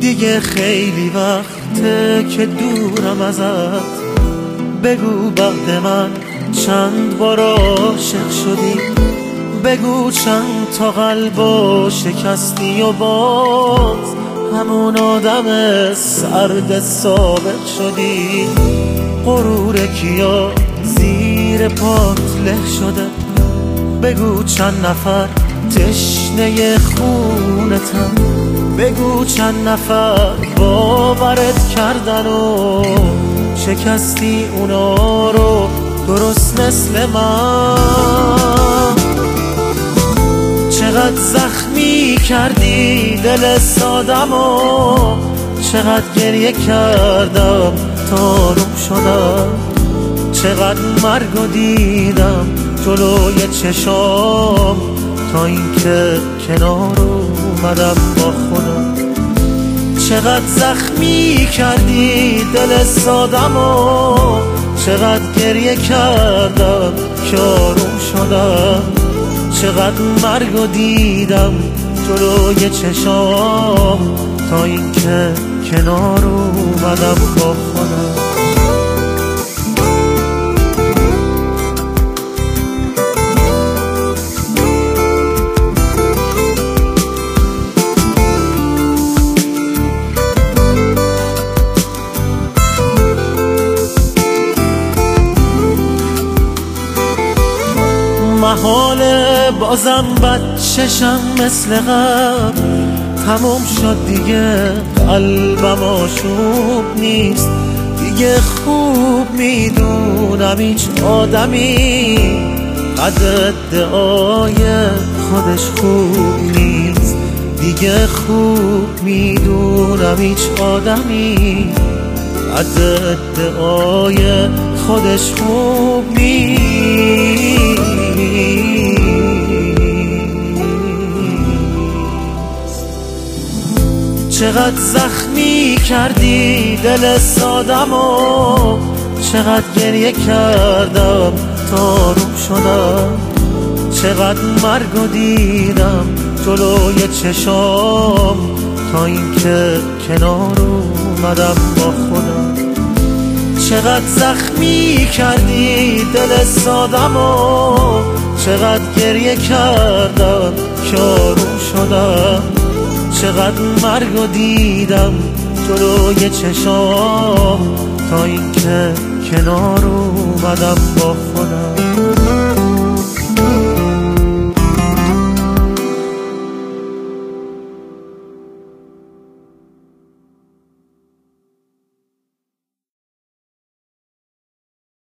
دیگه خیلی وقته که دورم ازت. بگو بعد من چند بار عاشق شدی، بگو چند تا قلبو شکستی و باز همون آدم سرد سابق شدی. غرور کیا زیر پات له شده، بگو چند نفر تشنه خونتن، بگو چند نفر باورت کردن و شکستی اونا رو درست مثل من. چقدر زخمی کردی دل سادم و چقدر گریه کردم تا روم شدم. چقدر مرگو دیدم جلوی چشام تا اینکه کنار اومدم با خودم. چقدر زخمی کردی دل سادم و چقدر گریه کردم که آروم شدم. چقدر مرگو دیدم جلوی چشام تا اینکه کنار اومدم با خودم. محاله بازم بچشم مثل قبل، تموم شد دیگه قلبم آشوب نیست. دیگه خوب میدونم هیچ آدمی قد ادعای خودش خوب نیست. دیگه خوب میدونم هیچ آدمی قد ادعای خودش خوب نیست. چقدر زخمی کردی دل سادم و چقدر گریه کردم تا روم شدم. چقدر مرگو دیدم جلوی چشام تا اینکه کنار اومدم با خودم. چقدر زخمی کردی دل سادم و چقدر گریه کردم که آروم شدم. چقدر مرگو دیدم جلوی چشام تا اینکه کنار اومدم با خودم.